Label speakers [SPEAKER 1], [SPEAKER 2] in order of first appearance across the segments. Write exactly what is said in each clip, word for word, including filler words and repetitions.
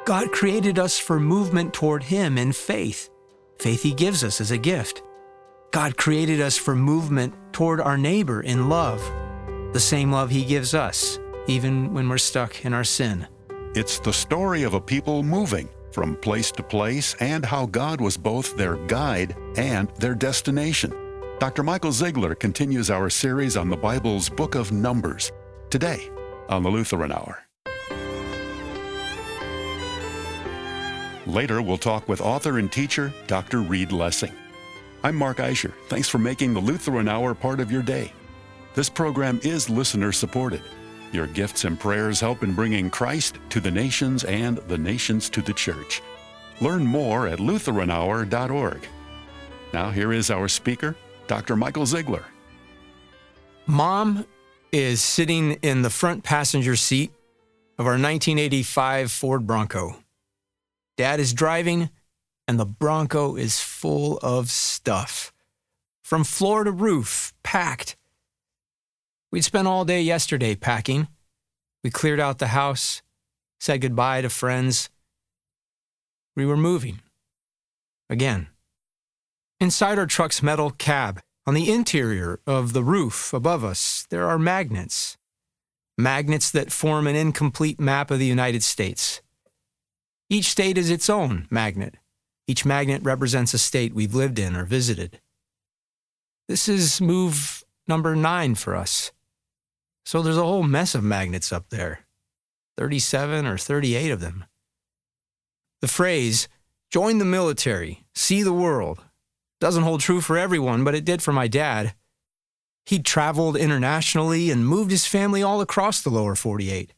[SPEAKER 1] God created us for movement toward Him in faith. Faith He gives us as a gift. God created us for movement toward our neighbor in love, the same love He gives us, even when we're stuck in our sin.
[SPEAKER 2] It's the story of a people moving from place to place and how God was both their guide and their destination. Doctor Michael Zeigler continues our series on the Bible's Book of Numbers today on the Lutheran Hour. Later, we'll talk with author and teacher Doctor Reed Lessing. I'm Mark Eicher. Thanks for making the Lutheran Hour part of your day. This program is listener-supported. Your gifts and prayers help in bringing Christ to the nations and the nations to the church. Learn more at lutheran hour dot org. Now here is our speaker, Doctor Michael Zeigler.
[SPEAKER 1] Mom is sitting in the front passenger seat of our nineteen eighty-five Ford Bronco. Dad is driving, and the Bronco is full of stuff. From floor to roof, packed. We'd spent all day yesterday packing. We cleared out the house, said goodbye to friends. We were moving. Again. Inside our truck's metal cab, on the interior of the roof above us, there are magnets. Magnets that form an incomplete map of the United States. Each state is its own magnet. Each magnet represents a state we've lived in or visited. This is move number nine for us. So there's a whole mess of magnets up there. thirty-seven or thirty-eight of them. The phrase, join the military, see the world, doesn't hold true for everyone, but it did for my dad. He'd traveled internationally and moved his family all across the lower forty-eight.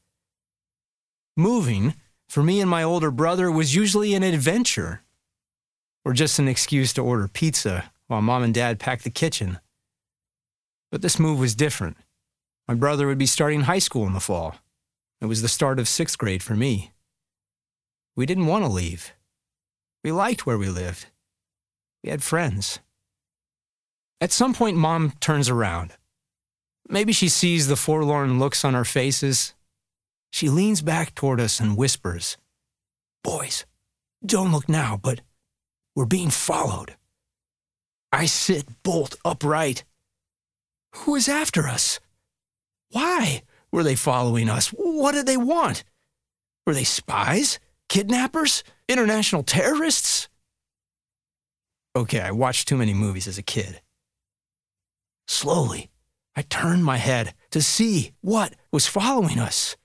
[SPEAKER 1] Moving, for me and my older brother, was usually an adventure, or just an excuse to order pizza while Mom and Dad packed the kitchen. But this move was different. My brother would be starting high school in the fall. It was the start of sixth grade for me. We didn't want to leave. We liked where we lived. We had friends. At some point, Mom turns around. Maybe she sees the forlorn looks on our faces. She leans back toward us and whispers, "Boys, don't look now, but we're being followed." I sit bolt upright. Who is after us? Why were they following us? What did they want? Were they spies? Kidnappers? International terrorists? Okay, I watched too many movies as a kid. Slowly, I turned my head to see what was following us.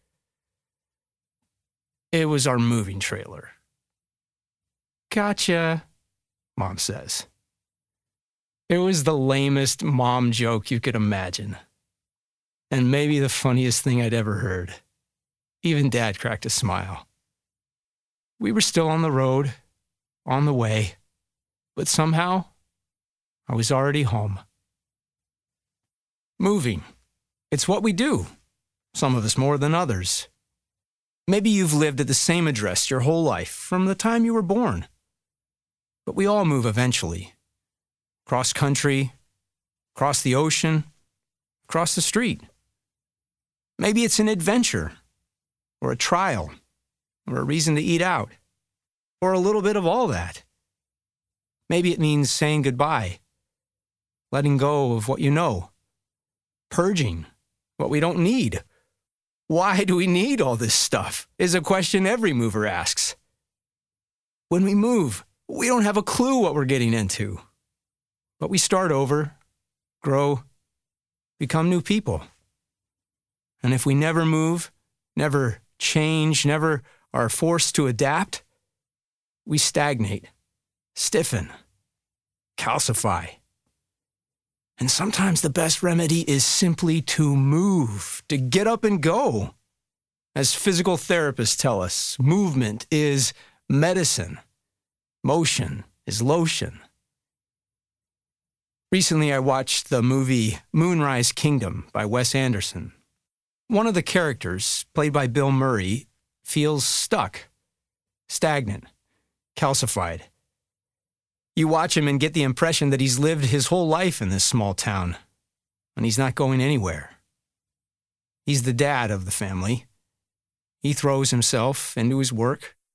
[SPEAKER 1] It was our moving trailer. "Gotcha," Mom says. It was the lamest mom joke you could imagine. And maybe the funniest thing I'd ever heard. Even Dad cracked a smile. We were still on the road, on the way, but somehow I was already home. Moving. It's what we do, some of us more than others. Maybe you've lived at the same address your whole life, from the time you were born. But we all move eventually. Cross country, across the ocean, across the street. Maybe it's an adventure, or a trial, or a reason to eat out, or a little bit of all that. Maybe it means saying goodbye, letting go of what you know, purging what we don't need. Why do we need all this stuff? Is a question every mover asks. When we move, we don't have a clue what we're getting into. But we start over, grow, become new people. And if we never move, never change, never are forced to adapt, we stagnate, stiffen, calcify. And sometimes the best remedy is simply to move, to get up and go. As physical therapists tell us, movement is medicine. Motion is lotion. Recently, I watched the movie Moonrise Kingdom by Wes Anderson. One of the characters, played by Bill Murray, feels stuck, stagnant, calcified. You watch him and get the impression that he's lived his whole life in this small town, and he's not going anywhere. He's the dad of the family. He throws himself into his work,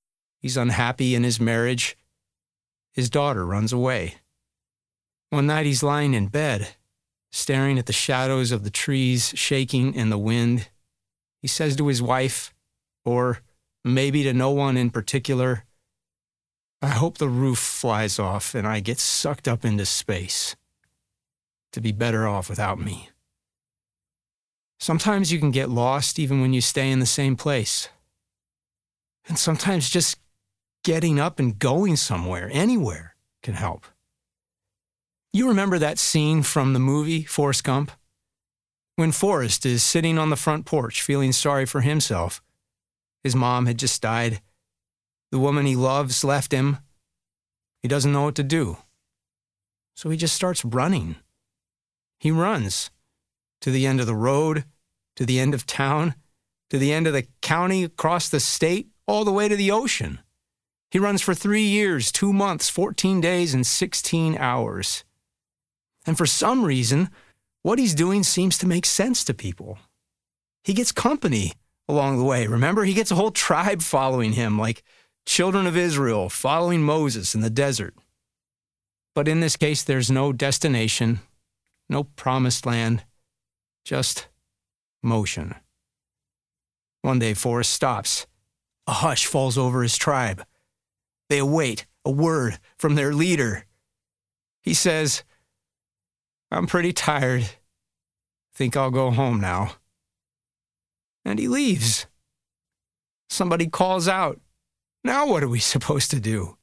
[SPEAKER 1] He's unhappy in his marriage. His daughter runs away. One night he's lying in bed, staring at the shadows of the trees shaking in the wind. He says to his wife, or maybe to no one in particular, I hope the roof flies off and I get sucked up into space to be better off without me. Sometimes you can get lost even when you stay in the same place. And sometimes just getting up and going somewhere, anywhere, can help. You remember that scene from the movie Forrest Gump? When Forrest is sitting on the front porch feeling sorry for himself. His mom had just died. The woman he loves left him. He doesn't know what to do. So he just starts running. He runs to the end of the road, to the end of town, to the end of the county, across the state, all the way to the ocean. He runs for three years, two months, fourteen days, and sixteen hours. And for some reason, what he's doing seems to make sense to people. He gets company along the way. Remember, he gets a whole tribe following him, like children of Israel following Moses in the desert. But in this case, there's no destination, no promised land, just motion. One day, Forrest stops. A hush falls over his tribe. They await a word from their leader. He says, I'm pretty tired. Think I'll go home now. And he leaves. Somebody calls out, now what are we supposed to do?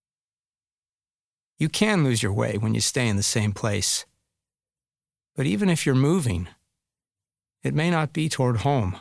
[SPEAKER 1] You can lose your way when you stay in the same place. But even if you're moving, it may not be toward home.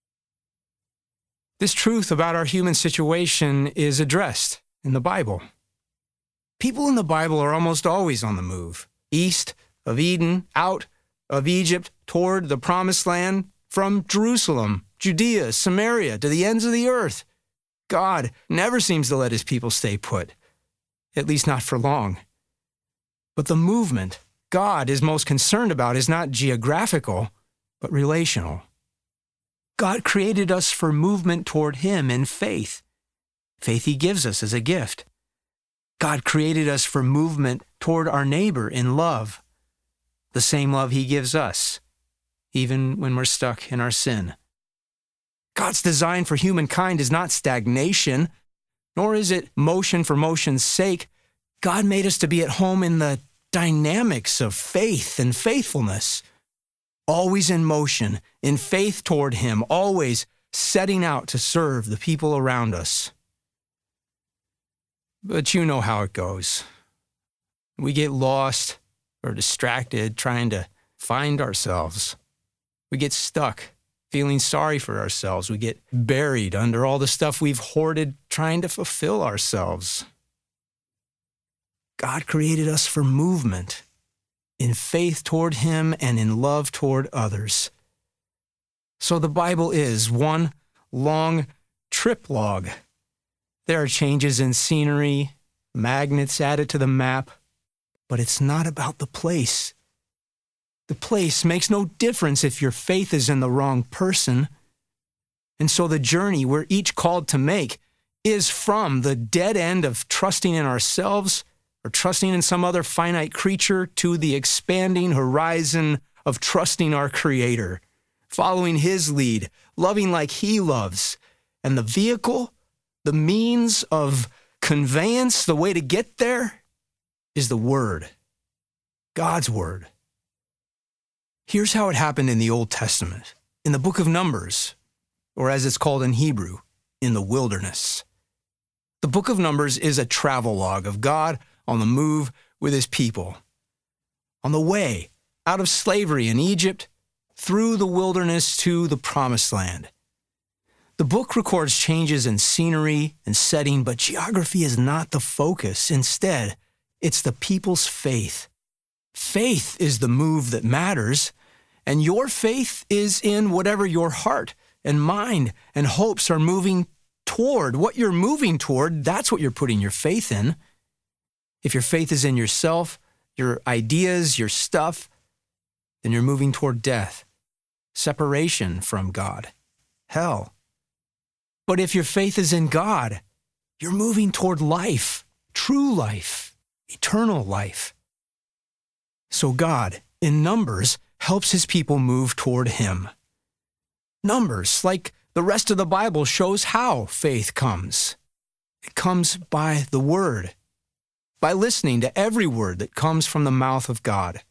[SPEAKER 1] This truth about our human situation is addressed in the Bible. People in the Bible are almost always on the move, east of Eden, out of Egypt, toward the Promised Land, from Jerusalem, Judea, Samaria, to the ends of the earth. God never seems to let his people stay put, at least not for long. But the movement God is most concerned about is not geographical, but relational. God created us for movement toward him in faith. Faith he gives us as a gift. God created us for movement toward our neighbor in love, the same love he gives us, even when we're stuck in our sin. God's design for humankind is not stagnation, nor is it motion for motion's sake. God made us to be at home in the dynamics of faith and faithfulness, always in motion, in faith toward him, always setting out to serve the people around us. But you know how it goes. We get lost or distracted trying to find ourselves. We get stuck feeling sorry for ourselves. We get buried under all the stuff we've hoarded trying to fulfill ourselves. God created us for movement, in faith toward him and in love toward others. So the Bible is one long trip log. There are changes in scenery, magnets added to the map, but it's not about the place. The place makes no difference if your faith is in the wrong person. And so the journey we're each called to make is from the dead end of trusting in ourselves or trusting in some other finite creature to the expanding horizon of trusting our Creator, following his lead, loving like he loves. And the vehicle, the means of conveyance, the way to get there is the Word, God's Word. Here's how it happened in the Old Testament, in the book of Numbers, or as it's called in Hebrew, in the wilderness. The book of Numbers is a travelogue of God on the move with his people, on the way out of slavery in Egypt, through the wilderness to the Promised Land. The book records changes in scenery and setting, but geography is not the focus. Instead, it's the people's faith. Faith is the move that matters, and your faith is in whatever your heart and mind and hopes are moving toward. What you're moving toward, that's what you're putting your faith in. If your faith is in yourself, your ideas, your stuff, then you're moving toward death, separation from God, hell. But if your faith is in God, You're moving toward life, true life, eternal life. So God, in Numbers, helps his people move toward him. Numbers, like the rest of the Bible, shows how faith comes. It comes by the Word, by listening to every word that comes from the mouth of God.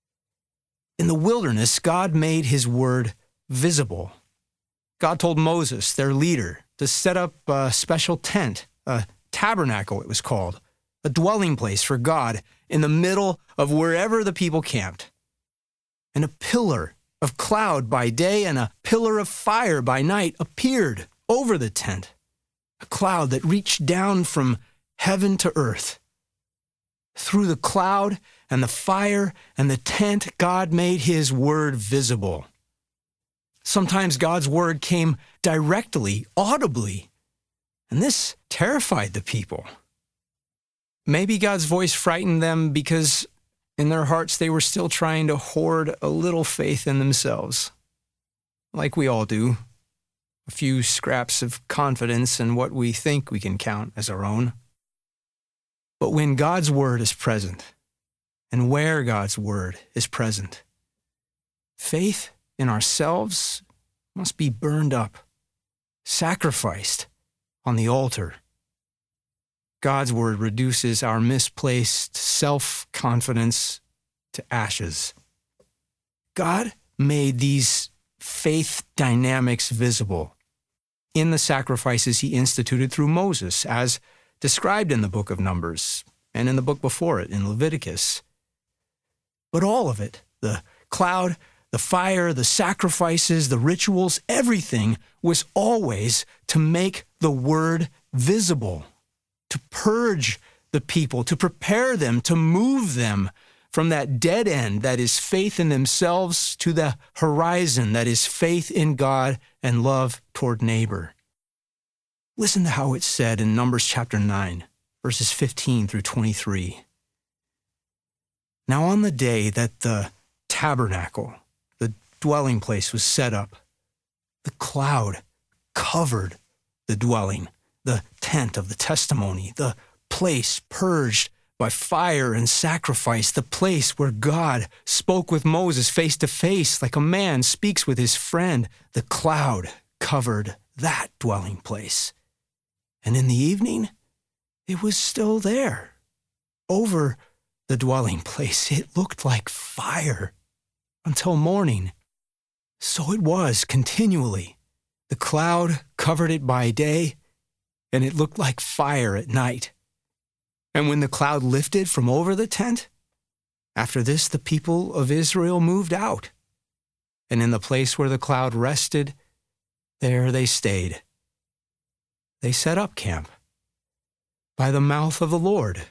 [SPEAKER 1] In the wilderness, God made his word visible. God told Moses, their leader, to set up a special tent, a tabernacle it was called, a dwelling place for God in the middle of wherever the people camped. And a pillar of cloud by day and a pillar of fire by night appeared over the tent, a cloud that reached down from heaven to earth. Through the cloud and the fire and the tent, God made his word visible. Sometimes God's word came directly, audibly, and this terrified the people. Maybe God's voice frightened them because in their hearts they were still trying to hoard a little faith in themselves, like we all do, a few scraps of confidence in what we think we can count as our own. But when God's word is present, and where God's word is present, faith in ourselves must be burned up, sacrificed on the altar. God's word reduces our misplaced self-confidence to ashes. God made these faith dynamics visible in the sacrifices he instituted through Moses, as described in the book of Numbers and in the book before it, in Leviticus. But all of it, the cloud, the fire, the sacrifices, the rituals, everything was always to make the word visible, to purge the people, to prepare them, to move them from that dead end that is faith in themselves to the horizon that is faith in God and love toward neighbor. Listen to how it's said in Numbers chapter nine, verses fifteen through twenty-three. Now on the day that the tabernacle, the dwelling place, was set up, the cloud covered the dwelling, the tent of the testimony, the place purged by fire and sacrifice, the place where God spoke with Moses face to face like a man speaks with his friend. The cloud covered that dwelling place. And in the evening, it was still there. Over the dwelling place, it looked like fire until morning. So it was continually. The cloud covered it by day, and it looked like fire at night. And when the cloud lifted from over the tent, after this the people of Israel moved out. And in the place where the cloud rested, there they stayed. They set up camp by the mouth of the Lord,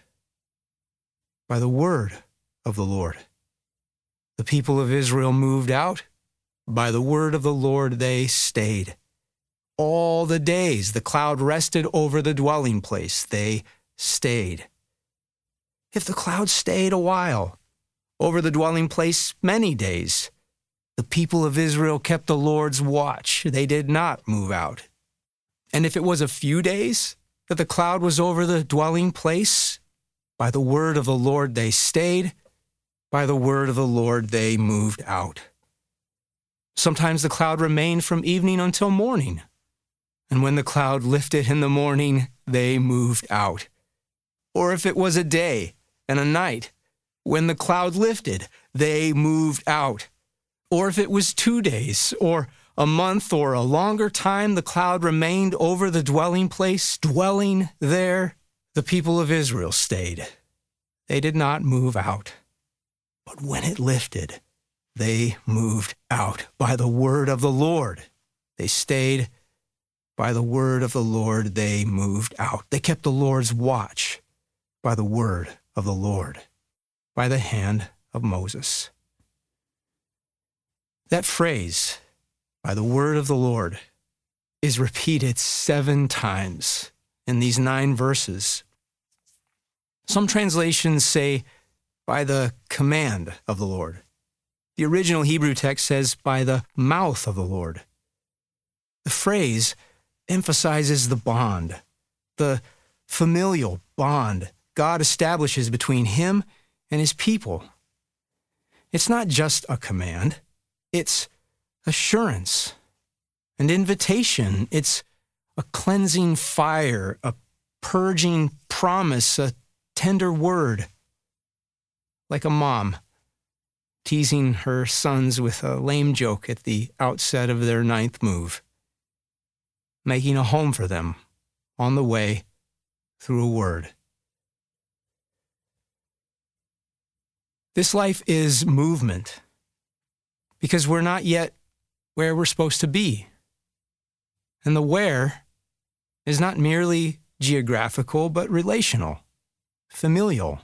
[SPEAKER 1] by the word of the Lord. The people of Israel moved out. By the word of the Lord they stayed. All the days the cloud rested over the dwelling place, they stayed. If the cloud stayed a while, over the dwelling place many days, the people of Israel kept the Lord's watch. They did not move out. And if it was a few days that the cloud was over the dwelling place, by the word of the Lord they stayed, by the word of the Lord they moved out. Sometimes the cloud remained from evening until morning. And when the cloud lifted in the morning, they moved out. Or if it was a day and a night, when the cloud lifted, they moved out. Or if it was two days or a month or a longer time, the cloud remained over the dwelling place, dwelling there, the people of Israel stayed. They did not move out. But when it lifted, they moved out by the word of the Lord. They stayed. By the word of the Lord, they moved out. They kept the Lord's watch by the word of the Lord, by the hand of Moses. That phrase, by the word of the Lord, is repeated seven times in these nine verses. Some translations say, by the command of the Lord. The original Hebrew text says, by the mouth of the Lord. The phrase emphasizes the bond, the familial bond God establishes between him and his people. It's not just a command. It's assurance and invitation. It's a cleansing fire, a purging promise, a tender word. Like a mom teasing her sons with a lame joke at the outset of their ninth move, making a home for them on the way through a word. This life is movement because we're not yet where we're supposed to be. And the where is not merely geographical, but relational, familial.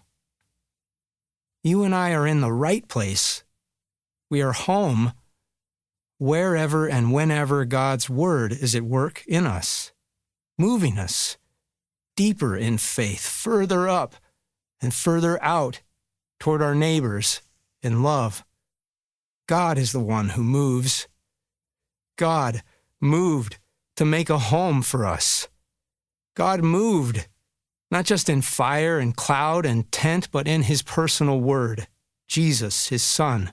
[SPEAKER 1] You and I are in the right place. We are home wherever and whenever God's word is at work in us, moving us deeper in faith, further up and further out toward our neighbors in love. God is the one who moves. God moved to make a home for us. God moved not just in fire and cloud and tent, but in his personal word, Jesus, his son.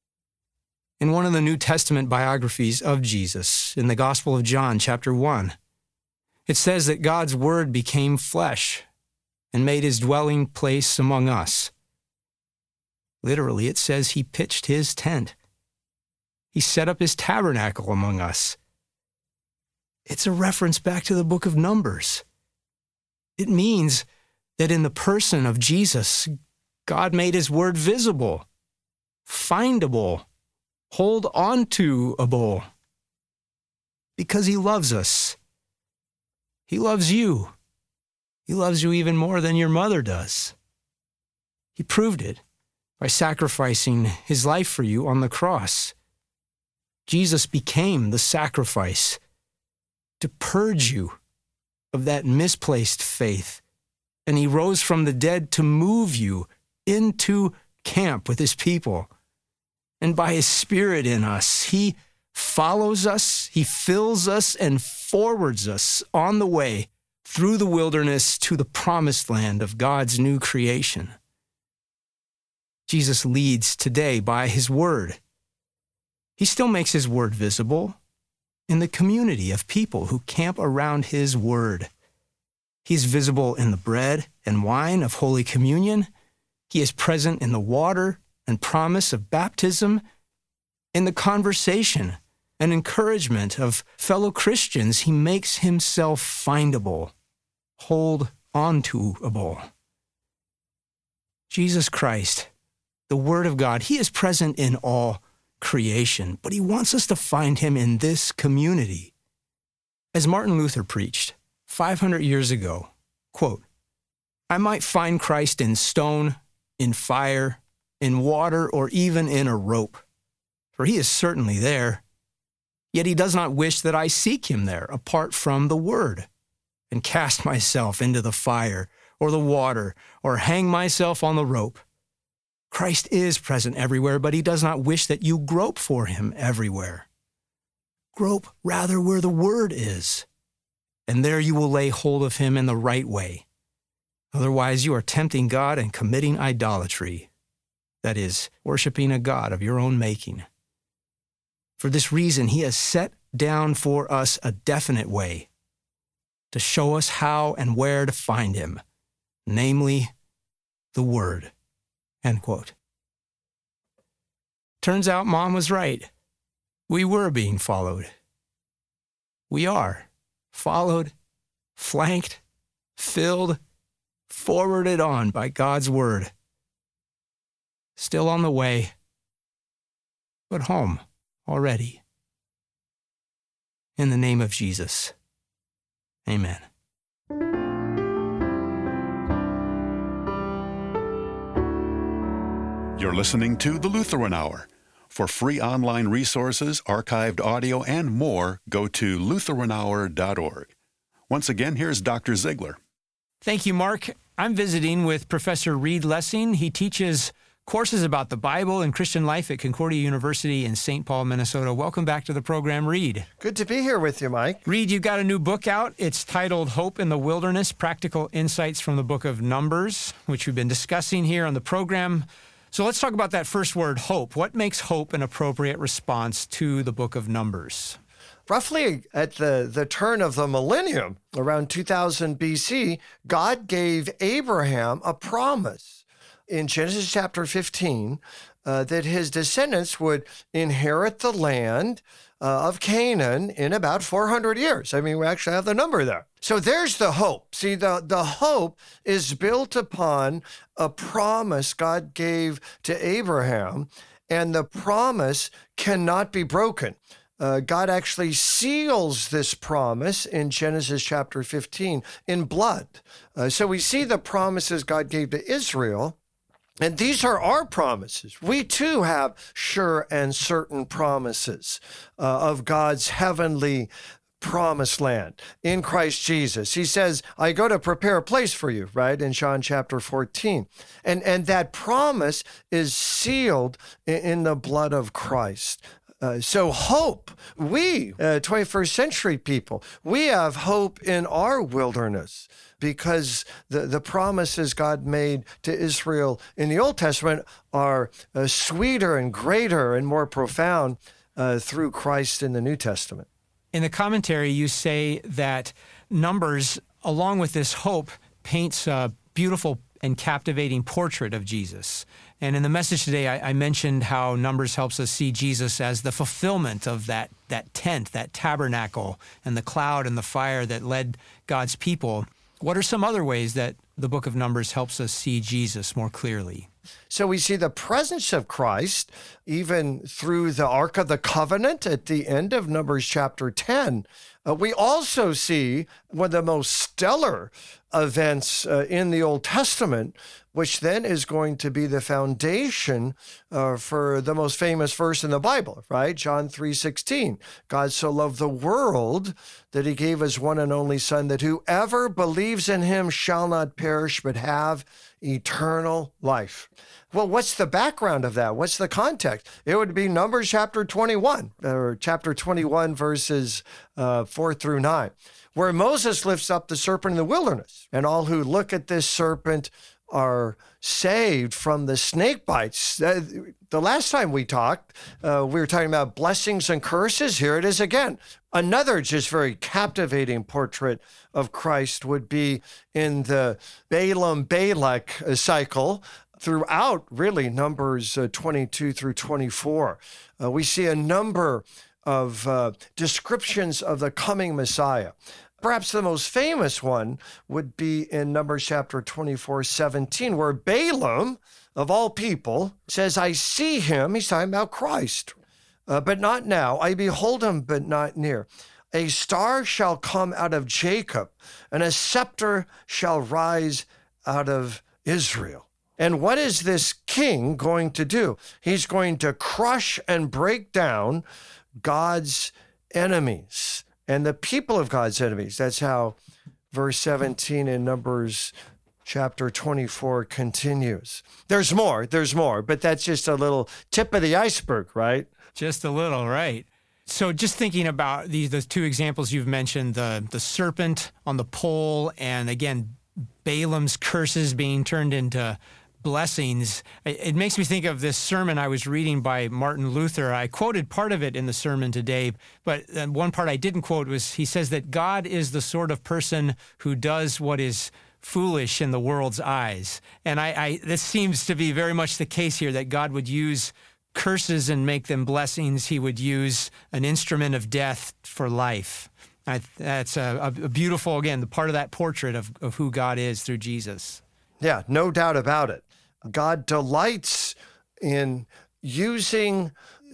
[SPEAKER 1] In one of the New Testament biographies of Jesus, in the Gospel of John, chapter one, it says that God's word became flesh and made his dwelling place among us. Literally, it says he pitched his tent. He set up his tabernacle among us. It's a reference back to the book of Numbers. It means that in the person of Jesus, God made his word visible, findable, hold on to-able, because he loves us. He loves you. He loves you even more than your mother does. He proved it by sacrificing his life for you on the cross. Jesus became the sacrifice to purge you of that misplaced faith, and he rose from the dead to move you into camp with his people. And by his Spirit in us, he follows us, he fills us, and forwards us on the way through the wilderness to the promised land of God's new creation. Jesus leads today by his word. He still makes his word visible in the community of people who camp around his word. He's visible in the bread and wine of Holy Communion. He is present in the water and promise of baptism, in the conversation and encouragement of fellow Christians. He makes himself findable, hold on to-able. Jesus Christ, the Word of God, he is present in all creation, but he wants us to find him in this community. As Martin Luther preached five hundred years ago, quote, "I might find Christ in stone, in fire, in water, or even in a rope, for he is certainly there. Yet he does not wish that I seek him there apart from the word, and cast myself into the fire or the water, or hang myself on the rope. Christ is present everywhere, but he does not wish that you grope for him everywhere. Grope rather where the word is, and there you will lay hold of him in the right way. Otherwise you are tempting God and committing idolatry, that is, worshiping a god of your own making. For this reason, he has set down for us a definite way to show us how and where to find him, namely, the word." End quote. Turns out Mom was right. We were being followed. We are followed, flanked, filled, forwarded on by God's word. Still on the way, but home already. In the name of Jesus, amen.
[SPEAKER 2] You're listening to The Lutheran Hour. For free online resources, archived audio, and more, go to lutheran hour dot org. Once again, here's Doctor Ziegler.
[SPEAKER 1] Thank you, Mark. I'm visiting with Professor Reed Lessing. He teaches courses about the Bible and Christian life at Concordia University in Saint Paul, Minnesota. Welcome back to the program, Reed.
[SPEAKER 3] Good to be here with you, Mike.
[SPEAKER 1] Reed, you've got a new book out. It's titled Hope in the Wilderness, Practical Insights from the Book of Numbers, which we've been discussing here on the program. So let's talk about that first word, hope. What makes hope an appropriate response to the book of Numbers?
[SPEAKER 3] Roughly at the, the turn of the millennium, around two thousand B C, God gave Abraham a promise in Genesis chapter fifteen uh, that his descendants would inherit the land uh, of Canaan in about four hundred years. I mean, we actually have the number there. So there's the hope. See, the, the hope is built upon a promise God gave to Abraham, and the promise cannot be broken. Uh, God actually seals this promise in Genesis chapter fifteen in blood. Uh, so we see the promises God gave to Israel, and these are our promises. We too have sure and certain promises uh, of God's heavenly promised land in Christ Jesus. He says, I go to prepare a place for you, right? In John chapter fourteen. And, and that promise is sealed in, in the blood of Christ. Uh, so hope, we, uh, twenty-first century people, we have hope in our wilderness because the, the promises God made to Israel in the Old Testament are uh, sweeter and greater and more profound uh, through Christ in the New Testament.
[SPEAKER 1] In the commentary, you say that Numbers, along with this hope, paints a beautiful and captivating portrait of Jesus. And in the message today, I, I mentioned how Numbers helps us see Jesus as the fulfillment of that, that tent, that tabernacle, and the cloud and the fire that led God's people. What are some other ways that the book of Numbers helps us see Jesus more clearly?
[SPEAKER 3] So we see the presence of Christ even through the Ark of the Covenant at the end of Numbers chapter ten. Uh, we also see one of the most stellar events uh, in the Old Testament, which then is going to be the foundation uh, for the most famous verse in the Bible, right? John three sixteen. God so loved the world that he gave his one and only Son, that whoever believes in him shall not perish but have eternal life. Well, what's the background of that? What's the context? It would be Numbers chapter twenty-one, or chapter twenty-one, verses uh, four through nine, where Moses lifts up the serpent in the wilderness, and all who look at this serpent are saved from the snake bites. Uh, the last time we talked, uh, we were talking about blessings and curses. Here it is again. Another just very captivating portrait of Christ would be in the Balaam-Balak cycle throughout, really, Numbers uh, twenty-two through twenty-four. Uh, we see a number of uh, descriptions of the coming Messiah. Perhaps the most famous one would be in Numbers chapter twenty-four, seventeen, where Balaam, of all people, says, I see him, he's talking about Christ, uh, but not now. I behold him, but not near. A star shall come out of Jacob, and a scepter shall rise out of Israel. And what is this king going to do? He's going to crush and break down God's enemies and the people of God's enemies. That's how verse seventeen in Numbers chapter twenty-four continues. There's more, there's more, but that's just a little tip of the iceberg, right?
[SPEAKER 1] Just a little, right. So just thinking about these, those two examples you've mentioned, the, the serpent on the pole, and again, Balaam's curses being turned into blessings. It makes me think of this sermon I was reading by Martin Luther. I quoted part of it in the sermon today, but one part I didn't quote was, he says that God is the sort of person who does what is foolish in the world's eyes. And I, I this seems to be very much the case here, that God would use curses and make them blessings. He would use an instrument of death for life. I, that's a, a beautiful, again, the part of that portrait of, of who God is through Jesus.
[SPEAKER 3] Yeah, no doubt about it. God delights in using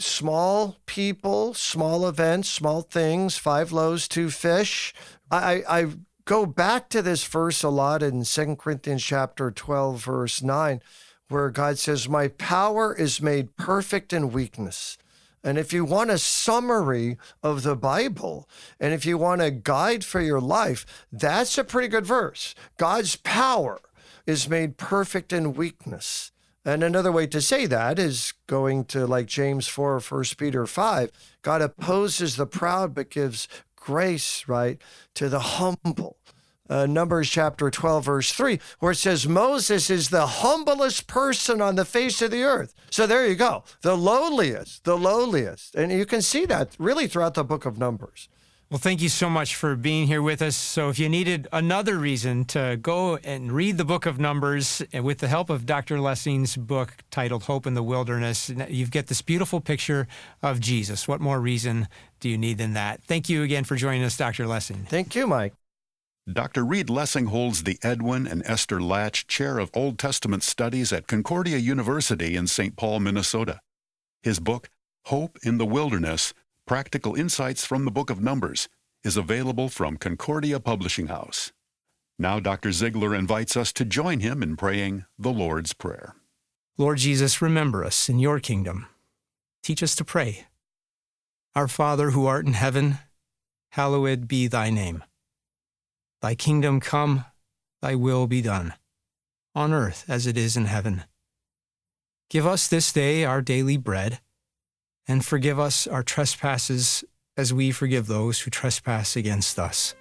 [SPEAKER 3] small people, small events, small things, five loaves, two fish. I, I go back to this verse a lot in Second Corinthians chapter twelve, verse nine, where God says, my power is made perfect in weakness. And if you want a summary of the Bible, and if you want a guide for your life, that's a pretty good verse. God's power is made perfect in weakness. And another way to say that is going to like James four or First Peter five. God opposes the proud but gives grace, right, to the humble. Uh, Numbers chapter twelve, verse three, where it says Moses is the humblest person on the face of the earth. So there you go, the lowliest, the lowliest. And you can see that really throughout the book of Numbers.
[SPEAKER 1] Well, thank you so much for being here with us. So if you needed another reason to go and read the book of Numbers, and with the help of Doctor Lessing's book titled Hope in the Wilderness, you get this beautiful picture of Jesus. What more reason do you need than that? Thank you again for joining us, Doctor Lessing.
[SPEAKER 3] Thank you, Mike.
[SPEAKER 2] Doctor Reed Lessing holds the Edwin and Esther Latch Chair of Old Testament Studies at Concordia University in Saint Paul, Minnesota. His book, Hope in the Wilderness, Practical Insights from the Book of Numbers, is available from Concordia Publishing House. Now Doctor Ziegler invites us to join him in praying the Lord's Prayer.
[SPEAKER 1] Lord Jesus, remember us in your kingdom. Teach us to pray. Our Father who art in heaven, hallowed be thy name. Thy kingdom come, thy will be done, on earth as it is in heaven. Give us this day our daily bread, and forgive us our trespasses as we forgive those who trespass against us.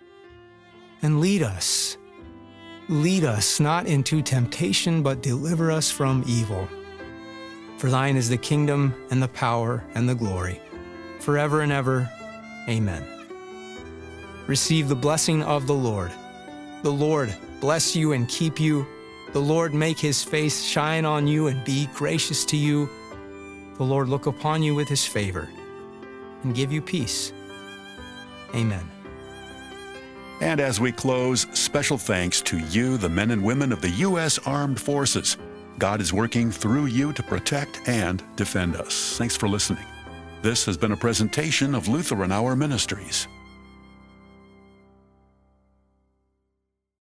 [SPEAKER 1] And lead us, lead us not into temptation, but deliver us from evil. For thine is the kingdom and the power and the glory, forever and ever. Amen. Receive the blessing of the Lord. The Lord bless you and keep you. The Lord make his face shine on you and be gracious to you. The Lord look upon you with his favor and give you peace. Amen.
[SPEAKER 2] And as we close, special thanks to you, the men and women of the U S Armed Forces. God is working through you to protect and defend us. Thanks for listening. This has been a presentation of Lutheran Hour Ministries.